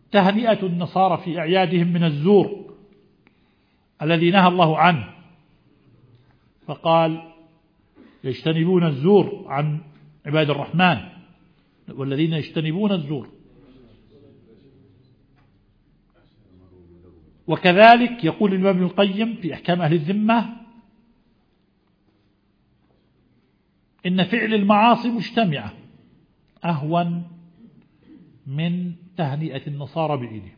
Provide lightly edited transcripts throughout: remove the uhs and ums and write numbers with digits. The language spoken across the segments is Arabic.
تهنئة النصارى في أعيادهم من الزور الذي نهى الله عنه، فقال يجتنبون الزور عن عباد الرحمن والذين يجتنبون الزور. وكذلك يقول الإمام ابن القيم في أحكام أهل الذمة إن فعل المعاصي مجتمعة أهون من تهنئة النصارى بعيدهم.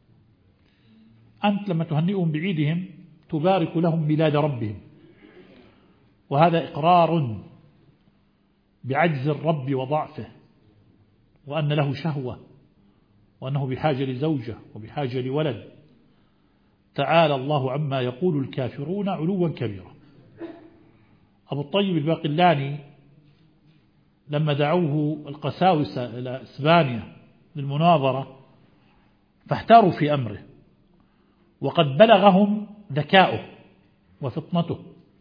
أنت لما تهنئهم بعيدهم تبارك لهم ميلاد ربهم، وهذا إقرار بعجز الرب وضعفه، وأن له شهوة، وأنه بحاجة لزوجة وبحاجة لولد. تعالى الله عما يقول الكافرون علوا كبيرا. أبو الطيب الباقلاني لما دعوه القساوسة إلى إسبانيا للمناظرة فاحتاروا في أمره، وقد بلغهم ذكاؤه وفطنته،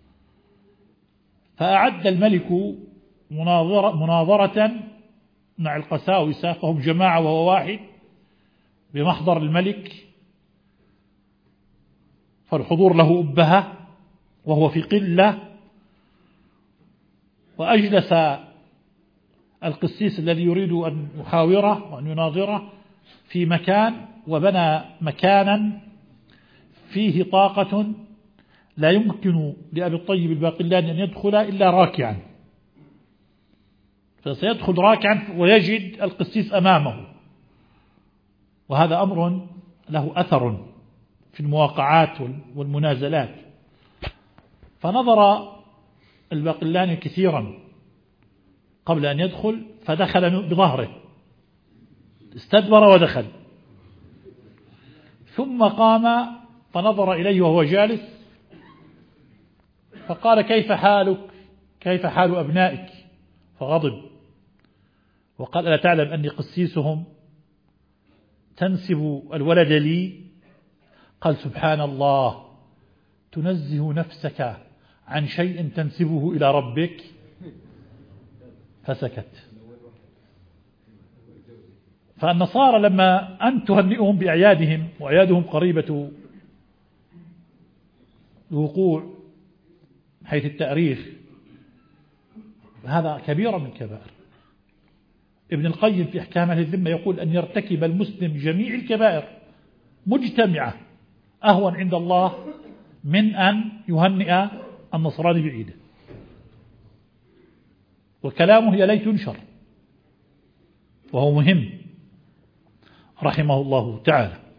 فأعد الملك مناظرة مع القساوسة، فهم جماعة وهو واحد، بمحضر الملك، فالحضور له أبهة وهو في قلة، وأجلس القسيس الذي يريد أن يحاوره وأن يناظره في مكان، وبنى مكانا فيه طاقة لا يمكن لأبي الطيب الباقلاني أن يدخل إلا راكعا، فسيدخل راكعا ويجد القسيس أمامه، وهذا أمر له أثر في المواقعات والمنازلات. فنظر الباقلاني كثيرا قبل أن يدخل، فدخل بظهره، استدبر ودخل، ثم قام فنظر إليه وهو جالس فقال كيف حالك، كيف حال أبنائك؟ فغضب وقال ألا تعلم أني قسيسهم، تنسب الولد لي؟ قال سبحان الله، تنزه نفسك عن شيء تنسبه إلى ربك؟ فسكت. فالنصارى لما أن تهنئهم بأعيادهم وأعيادهم قريبة الوقوع حيث التأريخ، هذا كبيرة من الكبائر. ابن القيم في أحكام أهل الذمة يقول أن يرتكب المسلم جميع الكبائر مجتمعة أهون عند الله من أن يهنئ النصراني بعيده، وكلامه يا ليت ينشر، وهو مهم رحمه الله تعالى.